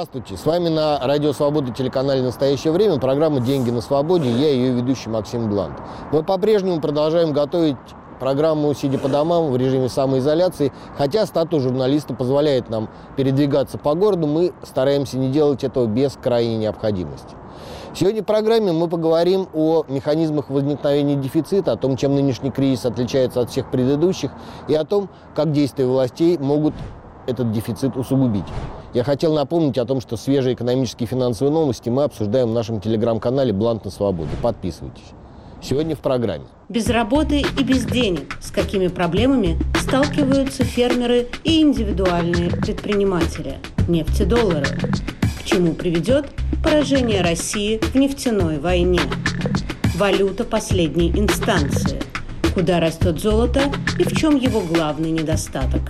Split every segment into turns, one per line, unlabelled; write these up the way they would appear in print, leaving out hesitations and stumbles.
Здравствуйте, с вами на Радио Свобода, телеканале «Настоящее время» программа «Деньги на свободе», я ее ведущий Максим Блант. Мы по-прежнему продолжаем готовить программу «Сидя по домам» в режиме самоизоляции, хотя статус журналиста позволяет нам передвигаться по городу, мы стараемся не делать этого без крайней необходимости. Сегодня в программе мы поговорим о механизмах возникновения дефицита, о том, чем нынешний кризис отличается от всех предыдущих, и о том, как действия властей могут этот дефицит усугубить. Я хотел напомнить о том, что свежие экономические и финансовые новости мы обсуждаем в нашем телеграм-канале «Блант на свободе». Подписывайтесь. Сегодня в программе.
Без работы и без денег. С какими проблемами сталкиваются фермеры и индивидуальные предприниматели? Нефтедоллары. К чему приведет поражение России в нефтяной войне? Валюта последней инстанции. Куда растет золото и в чем его главный недостаток?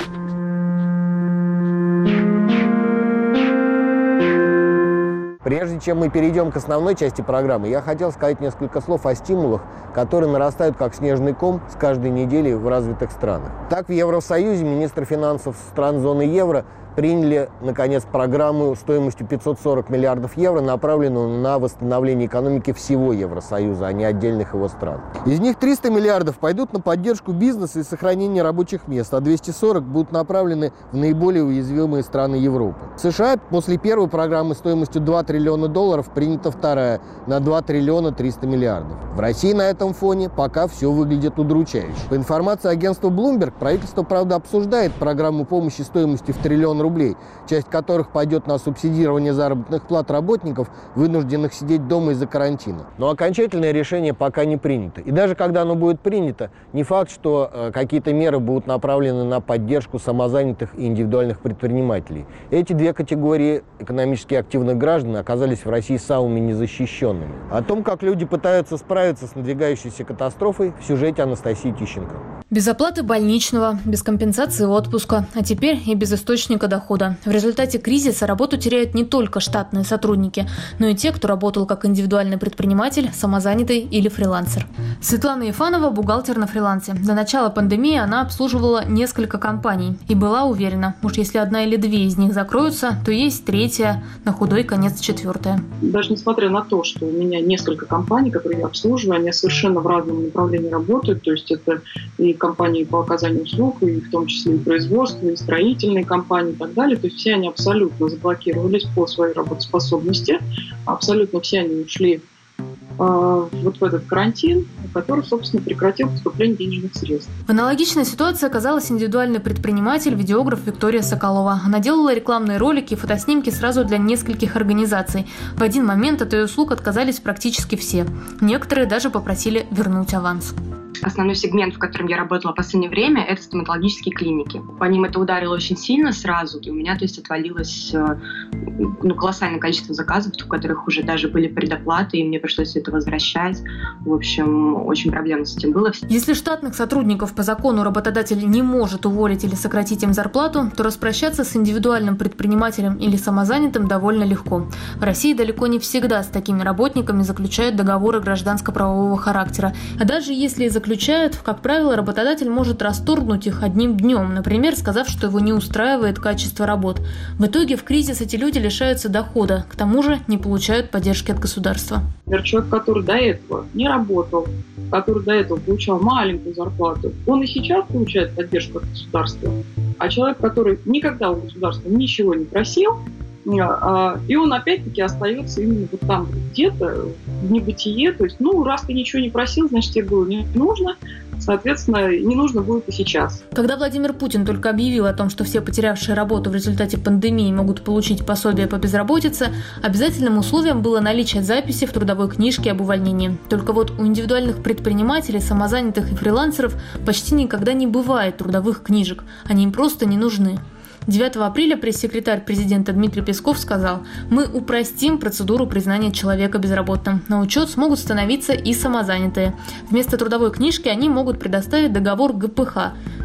Прежде чем мы перейдем к основной части программы, я хотел сказать несколько слов о стимулах, которые нарастают как снежный ком с каждой недели в развитых странах. Так, в Евросоюзе министры финансов стран зоны евро приняли, наконец, программу стоимостью 540 миллиардов евро, направленную на восстановление экономики всего Евросоюза, а не отдельных его стран. Из них 300 миллиардов пойдут на поддержку бизнеса и сохранение рабочих мест, а 240 будут направлены в наиболее уязвимые страны Европы. В США после первой программы стоимостью 2 триллиона долларов принята вторая на 2 триллиона 300 миллиардов. В России на этом фоне пока все выглядит удручающе. По информации агентства Bloomberg, правительство, правда, обсуждает программу помощи стоимостью в триллион рублей, часть которых пойдет на субсидирование заработных плат работников, вынужденных сидеть дома из-за карантина. Но окончательное решение пока не принято. И даже когда оно будет принято, не факт, что какие-то меры будут направлены на поддержку самозанятых и индивидуальных предпринимателей. Эти две категории экономически активных граждан оказались в России самыми незащищенными. О том, как люди пытаются справиться с надвигающейся катастрофой, в сюжете Анастасии Тищенко.
Без оплаты больничного, без компенсации отпуска, а теперь и без источника дохода. В результате кризиса работу теряют не только штатные сотрудники, но и те, кто работал как индивидуальный предприниматель, самозанятый или фрилансер. Светлана Ефанова – бухгалтер на фрилансе. До начала пандемии она обслуживала несколько компаний и была уверена, уж если одна или две из них закроются, то есть третья, на худой конец четвертая.
Даже несмотря на то, что у меня несколько компаний, которые я обслуживаю, они совершенно в разном направлении работают, то есть это и компании по оказанию услуг, и в том числе и производство, и строительные компании и так далее. То есть все они абсолютно заблокировались по своей работоспособности. Абсолютно все они ушли вот в этот карантин, который, собственно, прекратил поступление денежных средств.
В аналогичной ситуации оказалась индивидуальный предприниматель, видеограф Виктория Соколова. Она делала рекламные ролики и фотоснимки сразу для нескольких организаций. В один момент от ее услуг отказались практически все. Некоторые даже попросили вернуть аванс.
Основной сегмент, в котором я работала в последнее время, это стоматологические клиники. По ним это ударило очень сильно сразу, и у меня, то есть, отвалилось колоссальное количество заказов, у которых уже даже были предоплаты, и мне пришлось все это возвращать. В общем, очень проблемно с этим было.
Если штатных сотрудников по закону работодатель не может уволить или сократить им зарплату, то распрощаться с индивидуальным предпринимателем или самозанятым довольно легко. В России далеко не всегда с такими работниками заключают договоры гражданско-правового характера. А даже если и заключают, как правило, работодатель может расторгнуть их одним днем, например, сказав, что его не устраивает качество работ. В итоге в кризис эти люди лишаются дохода, к тому же не получают поддержки от государства.
Человек, который до этого не работал, который до этого получал маленькую зарплату, он и сейчас получает поддержку от государства. А человек, который никогда у государства ничего не просил, и он опять-таки остается именно вот там где-то в небытие. То есть, раз ты ничего не просил, значит, тебе было не нужно. Соответственно, не нужно будет и сейчас.
Когда Владимир Путин только объявил о том, что все потерявшие работу в результате пандемии могут получить пособие по безработице, обязательным условием было наличие записи в трудовой книжке об увольнении. Только вот у индивидуальных предпринимателей, самозанятых и фрилансеров почти никогда не бывает трудовых книжек. Они им просто не нужны. 9 апреля пресс-секретарь президента Дмитрий Песков сказал: «Мы упростим процедуру признания человека безработным. На учет смогут становиться и самозанятые. Вместо трудовой книжки они могут предоставить договор ГПХ.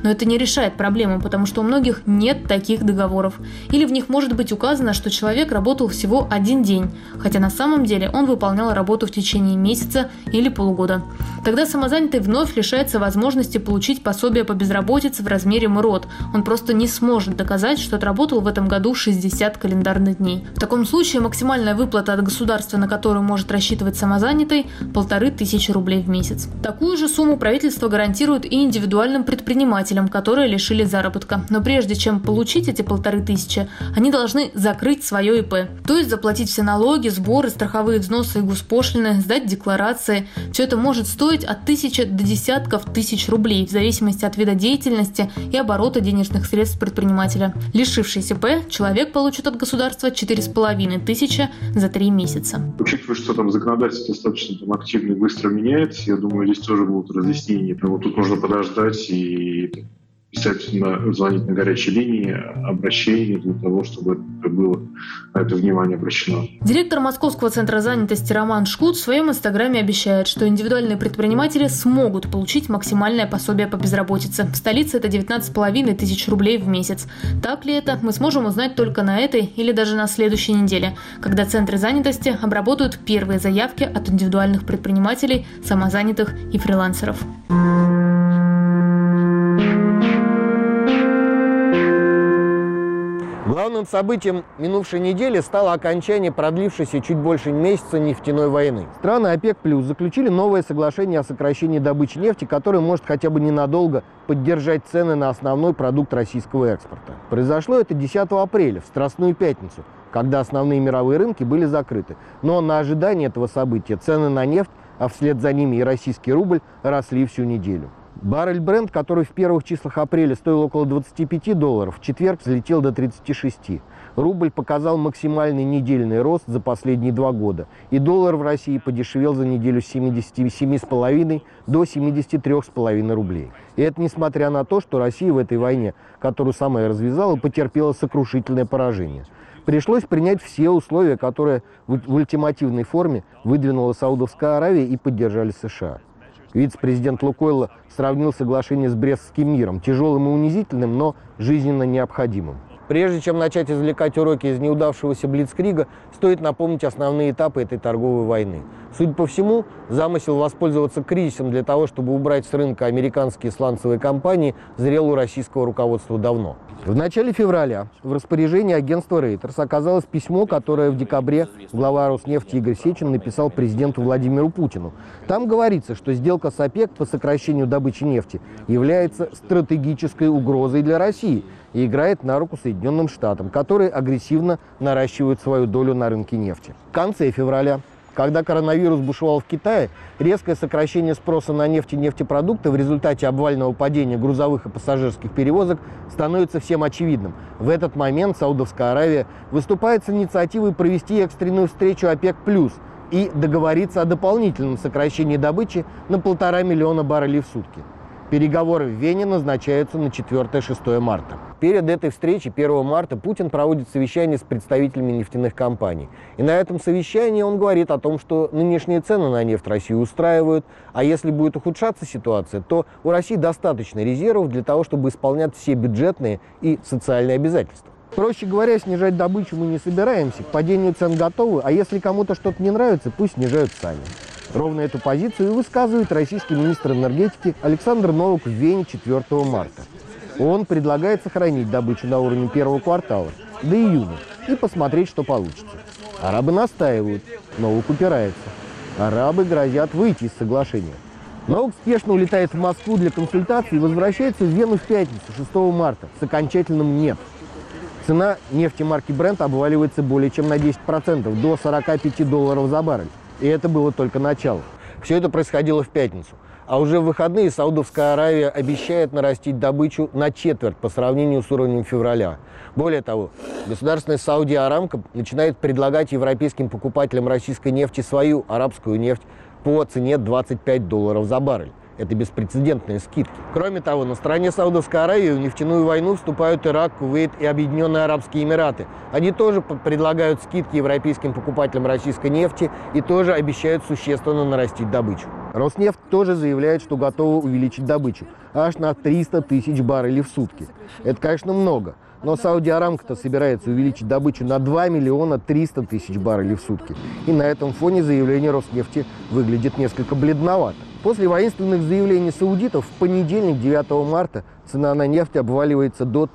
Но это не решает проблему, потому что у многих нет таких договоров. Или в них может быть указано, что человек работал всего один день, хотя на самом деле он выполнял работу в течение месяца или полугода. Тогда самозанятый вновь лишается возможности получить пособие по безработице в размере МРОТ. Он просто не сможет доказать, что отработал в этом году 60 календарных дней. В таком случае максимальная выплата от государства, на которую может рассчитывать самозанятый, 1500 рублей в месяц. Такую же сумму правительство гарантирует и индивидуальным предпринимателям, которые лишили заработка. Но прежде чем получить эти 1500, они должны закрыть свое ИП. То есть заплатить все налоги, сборы, страховые взносы и госпошлины, сдать декларации. Все это может стоить от 1000 до десятков тысяч рублей в зависимости от вида деятельности и оборота денежных средств предпринимателя. Лишившись ИП, человек получит от государства 4500 за 3 месяца.
Учитывая, что там законодательство достаточно активно и быстро меняется, я думаю, здесь тоже будут разъяснения. Вот тут нужно подождать и обязательно звонить на горячие линии, обращения для того, чтобы было на это внимание обращено.
Директор Московского центра занятости Роман Шкут в своем инстаграме обещает, что индивидуальные предприниматели смогут получить максимальное пособие по безработице. В столице это 19,5 рублей в месяц. Так ли это, мы сможем узнать только на этой или даже на следующей неделе, когда центры занятости обработают первые заявки от индивидуальных предпринимателей, самозанятых и фрилансеров.
Главным событием минувшей недели стало окончание продлившейся чуть больше месяца нефтяной войны. Страны ОПЕК+ заключили новое соглашение о сокращении добычи нефти, которое может хотя бы ненадолго поддержать цены на основной продукт российского экспорта. Произошло это 10 апреля, в Страстную пятницу, когда основные мировые рынки были закрыты. Но на ожидание этого события цены на нефть, а вслед за ними и российский рубль, росли всю неделю. Баррель Brent, который в первых числах апреля стоил около $25, в четверг взлетел до 36. Рубль показал максимальный недельный рост за последние 2 года. И доллар в России подешевел за неделю с 77,5 до 73,5 рублей. И это несмотря на то, что Россия в этой войне, которую сама и развязала, потерпела сокрушительное поражение. Пришлось принять все условия, которые в ультимативной форме выдвинула Саудовская Аравия и поддержали США. Вице-президент Лукойла сравнил соглашение с Брестским миром, тяжелым и унизительным, но жизненно необходимым. Прежде чем начать извлекать уроки из неудавшегося блицкрига, стоит напомнить основные этапы этой торговой войны. Судя по всему, замысел воспользоваться кризисом для того, чтобы убрать с рынка американские сланцевые компании, зрел у российского руководства давно. В начале февраля в распоряжении агентства Reuters оказалось письмо, которое в декабре глава Роснефти Игорь Сечин написал президенту Владимиру Путину. Там говорится, что сделка с ОПЕК по сокращению добычи нефти является стратегической угрозой для России и играет на руку Соединенным Штатам, которые агрессивно наращивают свою долю на рынке нефти. В конце февраля, когда коронавирус бушевал в Китае, резкое сокращение спроса на нефть и нефтепродукты в результате обвального падения грузовых и пассажирских перевозок становится всем очевидным. В этот момент Саудовская Аравия выступает с инициативой провести экстренную встречу ОПЕК+ и договориться о дополнительном сокращении добычи на 1,5 миллиона баррелей в сутки. Переговоры в Вене назначаются на 4-6 марта. Перед этой встречей 1 марта Путин проводит совещание с представителями нефтяных компаний. И на этом совещании он говорит о том, что нынешние цены на нефть Россию устраивают, а если будет ухудшаться ситуация, то у России достаточно резервов для того, чтобы исполнять все бюджетные и социальные обязательства. Проще говоря, снижать добычу мы не собираемся, к падению цен готовы, а если кому-то что-то не нравится, пусть снижают сами. Ровно эту позицию и высказывает российский министр энергетики Александр Новак в Вене 4 марта. Он предлагает сохранить добычу на уровне первого квартала до июня и посмотреть, что получится. Арабы настаивают, Новак упирается. Арабы грозят выйти из соглашения. Новак спешно улетает в Москву для консультаций и возвращается в Вену в пятницу, 6 марта, с окончательным «нет». Цена нефти марки Brent обваливается более чем на 10%, до $45 за баррель. И это было только начало. Все это происходило в пятницу. А уже в выходные Саудовская Аравия обещает нарастить добычу на четверть по сравнению с уровнем февраля. Более того, государственная Saudi Aramco начинает предлагать европейским покупателям российской нефти свою арабскую нефть по цене $25 за баррель. Это беспрецедентные скидки. Кроме того, на стороне Саудовской Аравии в нефтяную войну вступают Ирак, Кувейт и Объединенные Арабские Эмираты. Они тоже предлагают скидки европейским покупателям российской нефти и тоже обещают существенно нарастить добычу. Роснефть тоже заявляет, что готова увеличить добычу аж на 300 тысяч баррелей в сутки. Это, конечно, много. Но Сауди Арамко-то собирается увеличить добычу на 2 миллиона 300 тысяч баррелей в сутки. И на этом фоне заявление Роснефти выглядит несколько бледновато. После воинственных заявлений саудитов в понедельник, 9 марта, цена на нефть обваливается до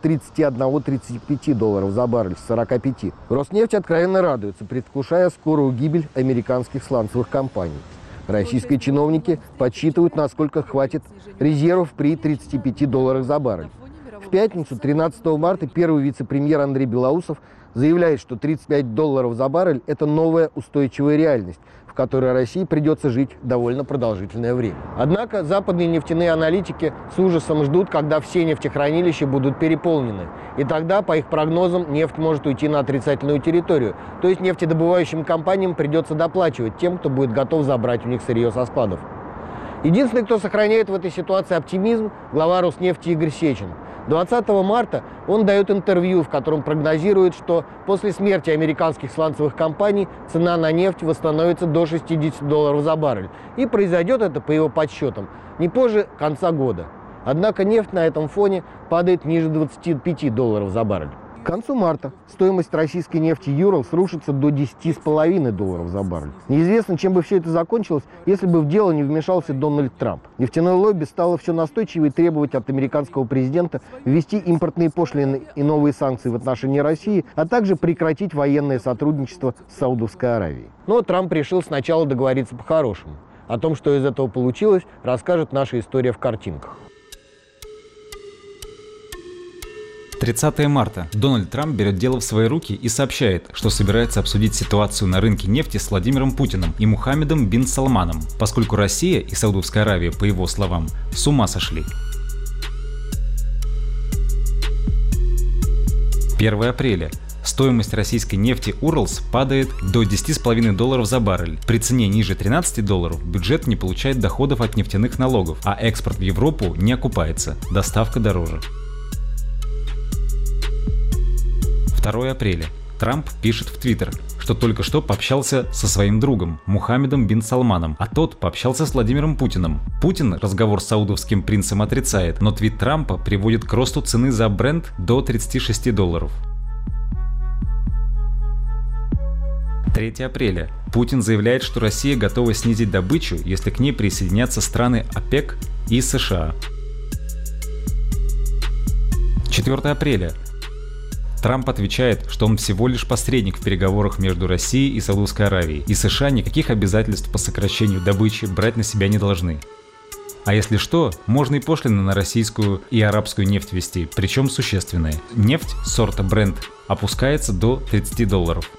31-35 долларов за баррель с 45. Роснефть откровенно радуется, предвкушая скорую гибель американских сланцевых компаний. Российские чиновники подсчитывают, насколько хватит резервов при 35 долларах за баррель. В пятницу, 13 марта, первый вице-премьер Андрей Белоусов заявляет, что 35 долларов за баррель – это новая устойчивая реальность, в которой России придется жить довольно продолжительное время. Однако западные нефтяные аналитики с ужасом ждут, когда все нефтехранилища будут переполнены. И тогда, по их прогнозам, нефть может уйти на отрицательную территорию. То есть нефтедобывающим компаниям придется доплачивать тем, кто будет готов забрать у них сырье со складов. Единственный, кто сохраняет в этой ситуации оптимизм, глава Роснефти Игорь Сечин. 20 марта он дает интервью, в котором прогнозирует, что после смерти американских сланцевых компаний цена на нефть восстановится до 60 долларов за баррель. И произойдет это, по его подсчетам, не позже конца года. Однако нефть на этом фоне падает ниже 25 долларов за баррель. К концу марта стоимость российской нефти Urals рушится до 10,5 долларов за баррель. Неизвестно, чем бы все это закончилось, если бы в дело не вмешался Дональд Трамп. Нефтяное лобби стало все настойчивее требовать от американского президента ввести импортные пошлины и новые санкции в отношении России, а также прекратить военное сотрудничество с Саудовской Аравией. Но Трамп решил сначала договориться по-хорошему. О том, что из этого получилось, расскажет наша история в картинках.
30 марта. Дональд Трамп берет дело в свои руки и сообщает, что собирается обсудить ситуацию на рынке нефти с Владимиром Путиным и Мухаммедом бин Салманом, поскольку Россия и Саудовская Аравия, по его словам, с ума сошли. 1 апреля. Стоимость российской нефти Urals падает до 10,5 долларов за баррель. При цене ниже 13 долларов бюджет не получает доходов от нефтяных налогов, а экспорт в Европу не окупается, доставка дороже. 2 апреля. Трамп пишет в Твиттер, что только что пообщался со своим другом Мухаммедом бин Салманом, а тот пообщался с Владимиром Путиным. Путин разговор с саудовским принцем отрицает, но твит Трампа приводит к росту цены за Брент до 36 долларов. 3 апреля. Путин заявляет, что Россия готова снизить добычу, если к ней присоединятся страны ОПЕК и США. 4 апреля. Трамп отвечает, что он всего лишь посредник в переговорах между Россией и Саудовской Аравией, и США никаких обязательств по сокращению добычи брать на себя не должны. А если что, можно и пошлины на российскую и арабскую нефть ввести, причем существенные. Нефть сорта Brent опускается до 30 долларов.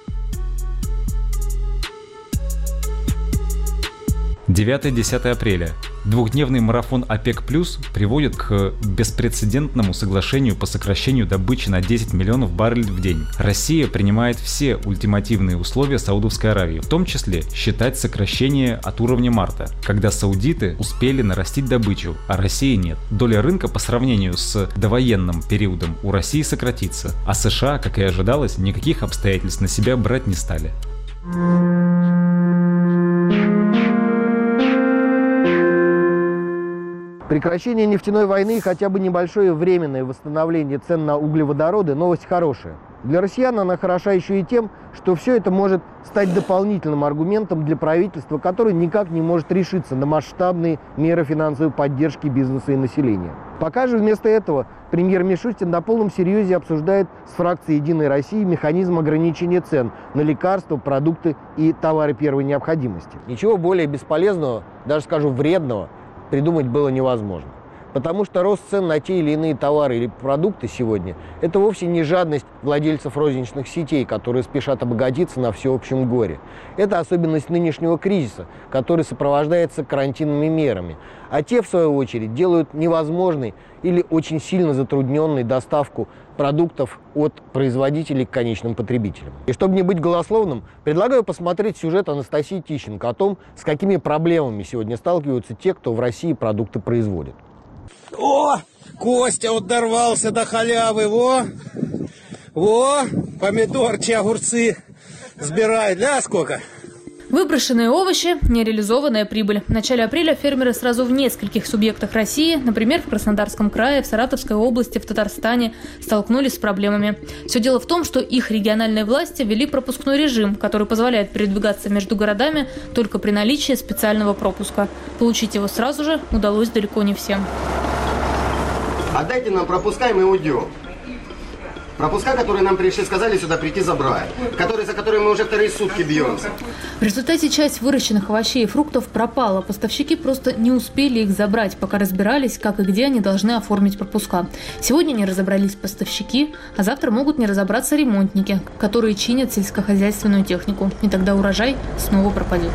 9-10 апреля. Двухдневный марафон ОПЕК+ приводит к беспрецедентному соглашению по сокращению добычи на 10 миллионов баррелей в день. Россия принимает все ультимативные условия Саудовской Аравии, в том числе считать сокращение от уровня марта, когда саудиты успели нарастить добычу, а Россия нет. Доля рынка по сравнению с довоенным периодом у России сократится, а США, как и ожидалось, никаких обстоятельств на себя брать не стали.
Прекращение нефтяной войны и хотя бы небольшое временное восстановление цен на углеводороды – новость хорошая. Для россиян она хороша еще и тем, что все это может стать дополнительным аргументом для правительства, которое никак не может решиться на масштабные меры финансовой поддержки бизнеса и населения. Пока же вместо этого премьер Мишустин на полном серьезе обсуждает с фракцией «Единой России» механизм ограничения цен на лекарства, продукты и товары первой необходимости. Ничего более бесполезного, даже скажу вредного, придумать было невозможно. Потому что рост цен на те или иные товары или продукты сегодня – это вовсе не жадность владельцев розничных сетей, которые спешат обогатиться на всеобщем горе. Это особенность нынешнего кризиса, который сопровождается карантинными мерами. А те, в свою очередь, делают невозможной или очень сильно затрудненной доставку продуктов от производителей к конечным потребителям. И чтобы не быть голословным, предлагаю посмотреть сюжет Анастасии Тищенко о том, с какими проблемами сегодня сталкиваются те, кто в России продукты производит.
О, Костя вот дорвался до халявы, во, помидорчи, огурцы сбирает, да, сколько?
Выброшенные овощи – нереализованная прибыль. В начале апреля фермеры сразу в нескольких субъектах России, например, в Краснодарском крае, в Саратовской области, в Татарстане, столкнулись с проблемами. Все дело в том, что их региональные власти ввели пропускной режим, который позволяет передвигаться между городами только при наличии специального пропуска. Получить его сразу же удалось далеко не всем.
Отдайте нам пропуска, и мы уйдем. Пропуска, которые нам пришли, сказали сюда прийти забрать, за которые мы уже вторые сутки бьемся.
В результате часть выращенных овощей и фруктов пропала. Поставщики просто не успели их забрать, пока разбирались, как и где они должны оформить пропуска. Сегодня не разобрались поставщики, а завтра могут не разобраться ремонтники, которые чинят сельскохозяйственную технику. И тогда урожай снова пропадет.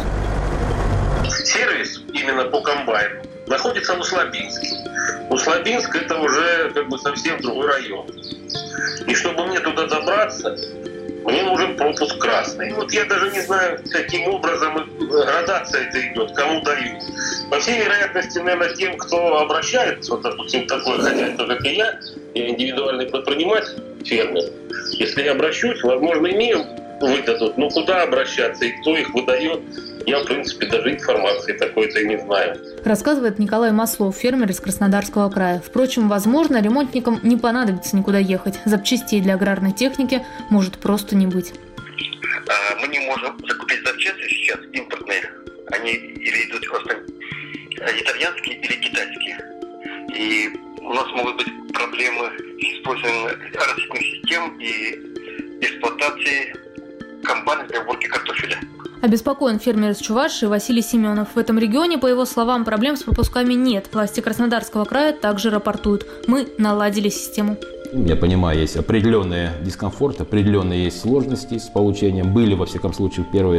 Сервис именно по комбайну находится в Услабинске. Услабинск – это уже совсем другой район. И чтобы мне туда добраться, мне нужен пропуск красный. Вот я даже не знаю, каким образом градация это идет, кому дают. По всей вероятности, наверное, тем, кто обращается, вот, допустим, такое хозяйство, как и я индивидуальный предприниматель, фермер. Если я обращусь, возможно, имею выдадут. Но куда обращаться и кто их выдает, я, в принципе, даже информации такой-то и не знаю.
Рассказывает Николай Маслов, фермер из Краснодарского края. Впрочем, возможно, ремонтникам не понадобится никуда ехать. Запчастей для аграрной техники может просто не быть.
Мы не можем закупить запчасти сейчас импортные. Они или идут просто итальянские или китайские. И у нас могут быть проблемы с использованием растительных систем и эксплуатацией комбайнов для уборки картофеля.
Обеспокоен фермер из Чувашии Василий Семенов. В этом регионе, по его словам, проблем с пропусками нет. Власти Краснодарского края также рапортуют. Мы наладили систему.
Я понимаю, есть определенный дискомфорт, определенные есть сложности с получением. Были, во всяком случае, первые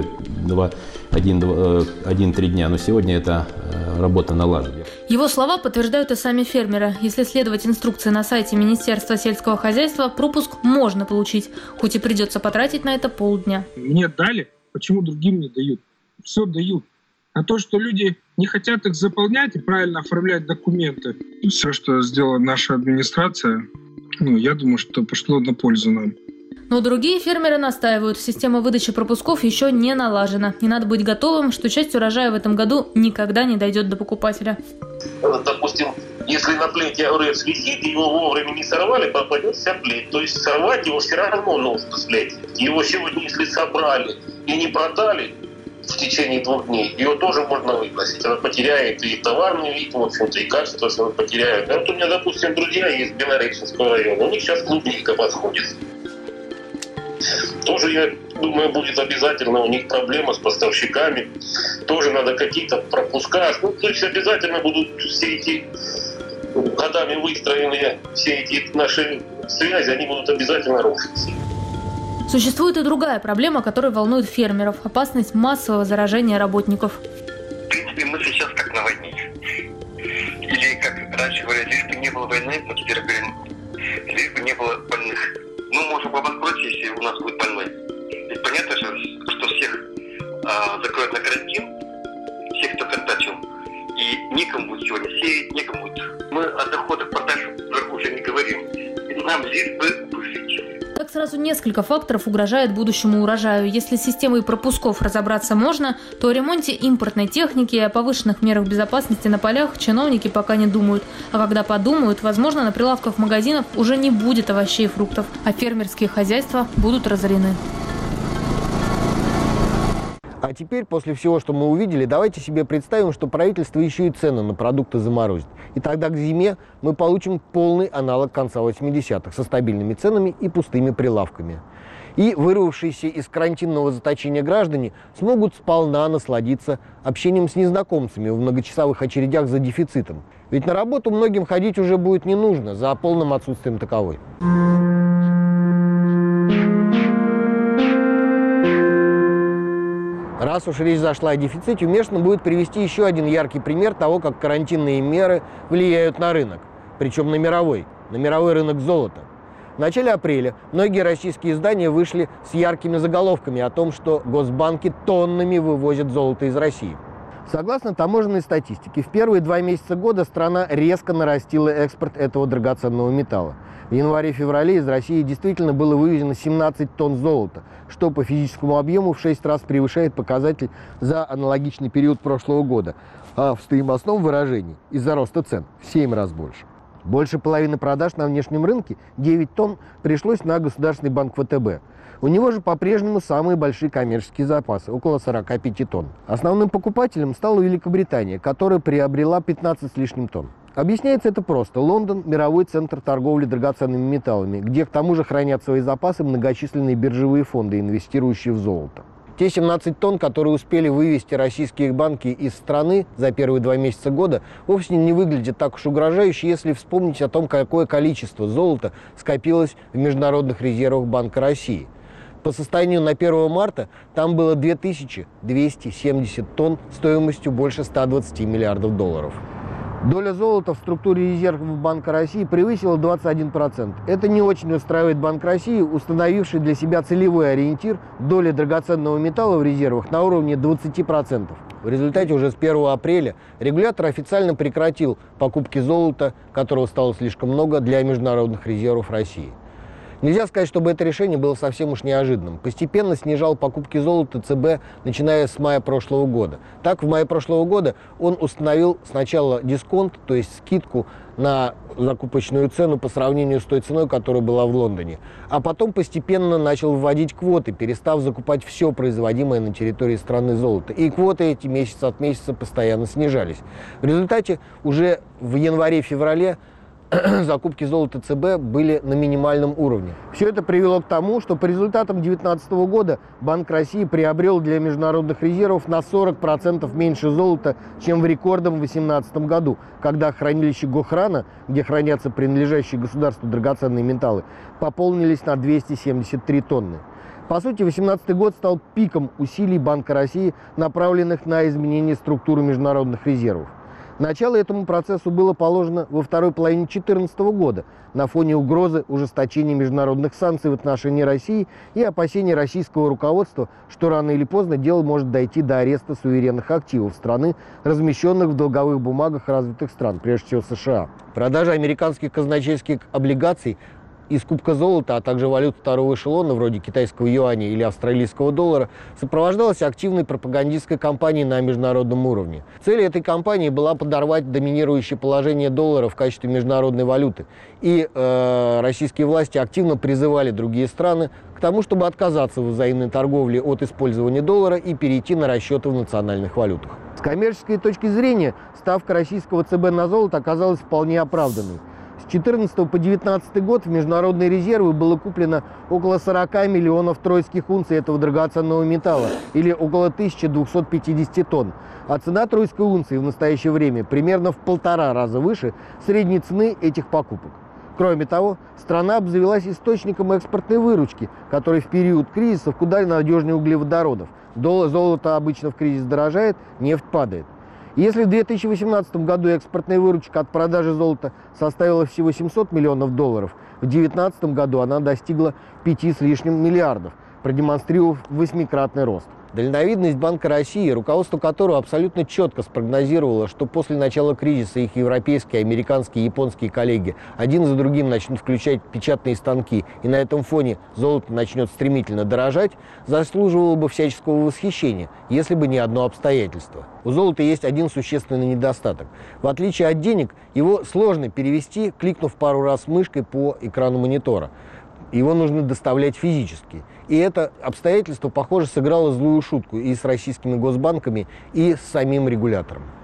1-3 дня, но сегодня эта работа налажена.
Его слова подтверждают и сами фермеры. Если следовать инструкции на сайте Министерства сельского хозяйства, пропуск можно получить, хоть и придется потратить на это полдня.
Мне дали, почему другим не дают? Все дают. А то, что люди не хотят их заполнять и правильно оформлять документы, все, что сделала наша администрация, я думаю, что пошло на пользу нам.
Но другие фермеры настаивают, система выдачи пропусков еще не налажена. И надо быть готовым, что часть урожая в этом году никогда не дойдет до покупателя.
Допустим, если на плете огурец висит, его вовремя не сорвали, попадет вся плеть. То есть сорвать его все равно нужно с плети. Его сегодня, если собрали и не продали в течение 2 дней, его тоже можно выбросить. Она потеряет и товарный вид, в общем-то, и качество все потеряет. Вот у меня, допустим, друзья есть в Белореченском районе, у них сейчас клубника подходит. Тоже, я думаю, будет обязательно у них проблема с поставщиками. Тоже надо какие-то пропуска. То есть обязательно будут все эти годами выстроенные, все эти наши связи, они будут обязательно рушиться.
Существует и другая проблема, которая волнует фермеров – опасность массового заражения работников.
В принципе, мы сейчас как на войне. Или, как раньше говорили, лишь бы не было войны, но теперь говорим, лишь бы не было больных. Можем обоскроить, если у нас будет больной. Ведь понятно же, что всех закроют на карантин, всех, кто контактил, и некому будет сегодня сеять, некому будет. Мы о доходах продаж уже не говорим. Нам лишь бы выжить.
Так сразу несколько факторов угрожает будущему урожаю. Если с системой пропусков разобраться можно, то о ремонте импортной техники и о повышенных мерах безопасности на полях чиновники пока не думают. А когда подумают, возможно, на прилавках магазинов уже не будет овощей и фруктов, а фермерские хозяйства будут разорены.
А теперь, после всего, что мы увидели, давайте себе представим, что правительство еще и цены на продукты заморозит. И тогда к зиме мы получим полный аналог конца 80-х со стабильными ценами и пустыми прилавками. И вырвавшиеся из карантинного заточения граждане смогут сполна насладиться общением с незнакомцами в многочасовых очередях за дефицитом. Ведь на работу многим ходить уже будет не нужно за полным отсутствием таковой. Раз уж речь зашла о дефиците, уместно будет привести еще один яркий пример того, как карантинные меры влияют на рынок, причем на мировой рынок золота. В начале апреля многие российские издания вышли с яркими заголовками о том, что госбанки тоннами вывозят золото из России. Согласно таможенной статистике, в первые 2 месяца года страна резко нарастила экспорт этого драгоценного металла. В январе-феврале из России действительно было вывезено 17 тонн золота, что по физическому объему в 6 раз превышает показатель за аналогичный период прошлого года, а в стоимостном выражении из-за роста цен в 7 раз больше. Больше половины продаж на внешнем рынке, 9 тонн, пришлось на Государственный банк ВТБ. У него же по-прежнему самые большие коммерческие запасы, около 45 тонн. Основным покупателем стала Великобритания, которая приобрела 15 с лишним тонн. Объясняется это просто. Лондон – мировой центр торговли драгоценными металлами, где к тому же хранят свои запасы многочисленные биржевые фонды, инвестирующие в золото. Те 17 тонн, которые успели вывести российские банки из страны за первые 2 месяца года, вовсе не выглядят так уж угрожающе, если вспомнить о том, какое количество золота скопилось в международных резервах Банка России. По состоянию на 1 марта там было 2270 тонн стоимостью больше 120 миллиардов долларов. Доля золота в структуре резервов Банка России превысила 21%. Это не очень устраивает Банк России, установивший для себя целевой ориентир доли драгоценного металла в резервах на уровне 20%. В результате уже с 1 апреля регулятор официально прекратил покупки золота, которого стало слишком много для международных резервов России. Нельзя сказать, чтобы это решение было совсем уж неожиданным. Постепенно снижал покупки золота ЦБ, начиная с мая прошлого года. Так, в мае прошлого года он установил сначала дисконт, то есть скидку на закупочную цену по сравнению с той ценой, которая была в Лондоне. А потом постепенно начал вводить квоты, перестав закупать все производимое на территории страны золото. И квоты эти месяц от месяца постоянно снижались. В результате уже в январе-феврале закупки золота ЦБ были на минимальном уровне. Все это привело к тому, что по результатам 2019 года Банк России приобрел для международных резервов на 40% меньше золота, чем в рекордном 2018 году, когда хранилища Гохрана, где хранятся принадлежащие государству драгоценные металлы, пополнились на 273 тонны. По сути, 2018 год стал пиком усилий Банка России, направленных на изменение структуры международных резервов. Начало этому процессу было положено во второй половине 2014 года на фоне угрозы ужесточения международных санкций в отношении России и опасений российского руководства, что рано или поздно дело может дойти до ареста суверенных активов страны, размещенных в долговых бумагах развитых стран, прежде всего США. Продажа американских казначейских облигаций из кубка золота, а также валют второго эшелона, вроде китайского юаня или австралийского доллара, сопровождалась активной пропагандистской кампанией на международном уровне. Цель этой кампании была подорвать доминирующее положение доллара в качестве международной валюты. И российские власти активно призывали другие страны к тому, чтобы отказаться в взаимной торговле от использования доллара и перейти на расчеты в национальных валютах. С коммерческой точки зрения ставка российского ЦБ на золото оказалась вполне оправданной. С 2014 по 2019 год в международные резервы было куплено около 40 миллионов тройских унций этого драгоценного металла, или около 1250 тонн. А цена тройской унции в настоящее время примерно в 1,5 раза выше средней цены этих покупок. Кроме того, страна обзавелась источником экспортной выручки, который в период кризисов куда надежнее углеводородов. Золото обычно в кризис дорожает, нефть падает. Если в 2018 году экспортная выручка от продажи золота составила всего 700 миллионов долларов, в 2019 году она достигла 5 с лишним миллиардов, продемонстрировав 8-кратный рост. Дальновидность Банка России, руководство которого абсолютно четко спрогнозировало, что после начала кризиса их европейские, американские и японские коллеги один за другим начнут включать печатные станки, и на этом фоне золото начнет стремительно дорожать, заслуживало бы всяческого восхищения, если бы не одно обстоятельство. У золота есть один существенный недостаток. В отличие от денег, его сложно перевести, кликнув пару раз мышкой по экрану монитора. Его нужно доставлять физически. И это обстоятельство, похоже, сыграло злую шутку и с российскими госбанками, и с самим регулятором.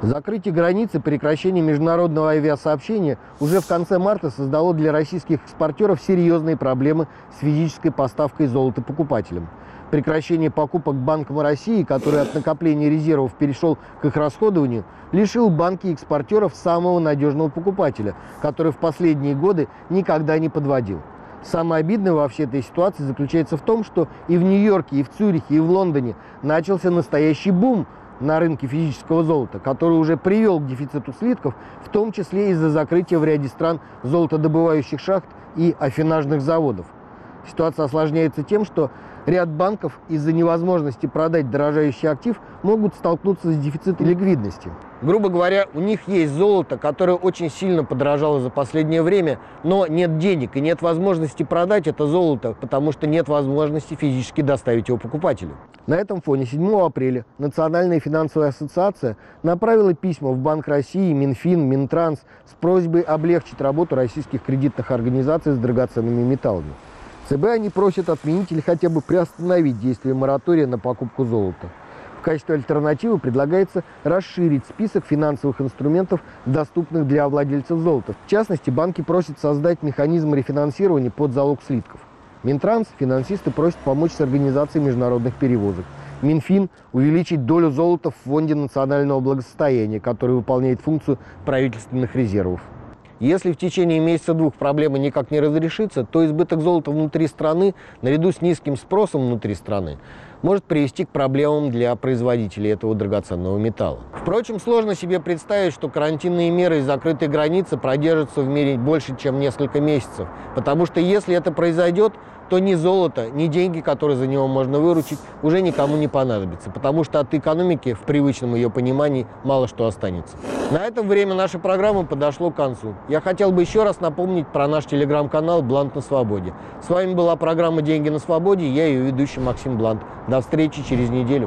Закрытие границы, прекращение международного авиасообщения уже в конце марта создало для российских экспортеров серьезные проблемы с физической поставкой золота покупателям. Прекращение покупок Банком России, который от накопления резервов перешел к их расходованию, лишил банки и экспортеров самого надежного покупателя, который в последние годы никогда не подводил. Самое обидное во всей этой ситуации заключается в том, что и в Нью-Йорке, и в Цюрихе, и в Лондоне начался настоящий бум на рынке физического золота, который уже привел к дефициту слитков, в том числе из-за закрытия в ряде стран золотодобывающих шахт и аффинажных заводов. Ситуация осложняется тем, что ряд банков из-за невозможности продать дорожающий актив могут столкнуться с дефицитом ликвидности. Грубо говоря, у них есть золото, которое очень сильно подорожало за последнее время, но нет денег и нет возможности продать это золото, потому что нет возможности физически доставить его покупателю. На этом фоне 7 апреля Национальная финансовая ассоциация направила письма в Банк России, Минфин, Минтранс с просьбой облегчить работу российских кредитных организаций с драгоценными металлами. ЦБ они просят отменить или хотя бы приостановить действие моратория на покупку золота. В качестве альтернативы предлагается расширить список финансовых инструментов, доступных для владельцев золота. В частности, банки просят создать механизм рефинансирования под залог слитков. Минтранс финансисты просят помочь с организацией международных перевозок. Минфин увеличить долю золота в Фонде национального благосостояния, который выполняет функцию правительственных резервов. Если в течение месяца-двух проблема никак не разрешится, то избыток золота внутри страны, наряду с низким спросом внутри страны, может привести к проблемам для производителей этого драгоценного металла. Впрочем, сложно себе представить, что карантинные меры и закрытые границы продержатся в мире больше, чем несколько месяцев. Потому что если это произойдет, то ни золото, ни деньги, которые за него можно выручить, уже никому не понадобятся. Потому что от экономики, в привычном ее понимании, мало что останется. На этом время нашей программы подошло к концу. Я хотел бы еще раз напомнить про наш телеграм-канал «Блант на свободе». С вами была программа «Деньги на свободе». Я ее ведущий Максим Блант. До встречи через неделю.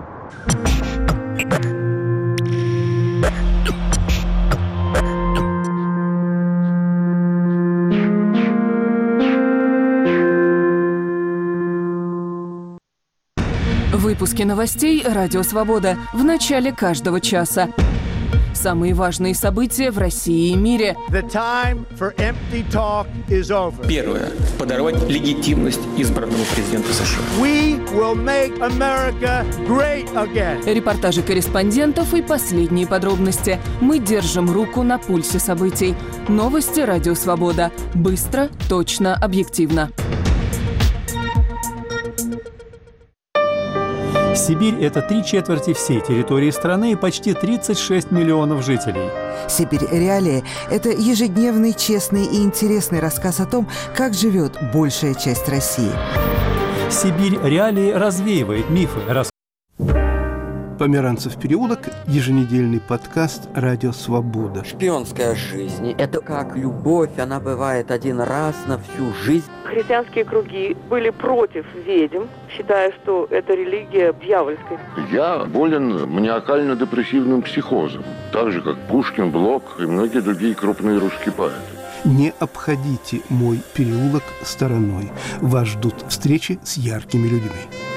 Выпуски новостей «Радио Свобода» в начале каждого часа. Самые важные события в России и мире.
Первое. Подорвать легитимность избранного президента США.
Репортажи корреспондентов и последние подробности. Мы держим руку на пульсе событий. Новости «Радио Свобода». Быстро, точно, объективно.
Сибирь – это 3/4 всей территории страны и почти 36 миллионов жителей.
«Сибирь. Реалии» – это ежедневный, честный и интересный рассказ о том, как живет большая часть России.
«Сибирь. Реалии» развеивает мифы.
Померанцев переулок, еженедельный подкаст «Радио Свобода».
Шпионская жизнь – это как любовь, она бывает один раз на всю жизнь.
Христианские круги были против ведьм, считая, что это религия дьявольская.
Я болен маниакально-депрессивным психозом, так же, как Пушкин, Блок и многие другие крупные русские поэты.
Не обходите мой переулок стороной. Вас ждут встречи с яркими людьми.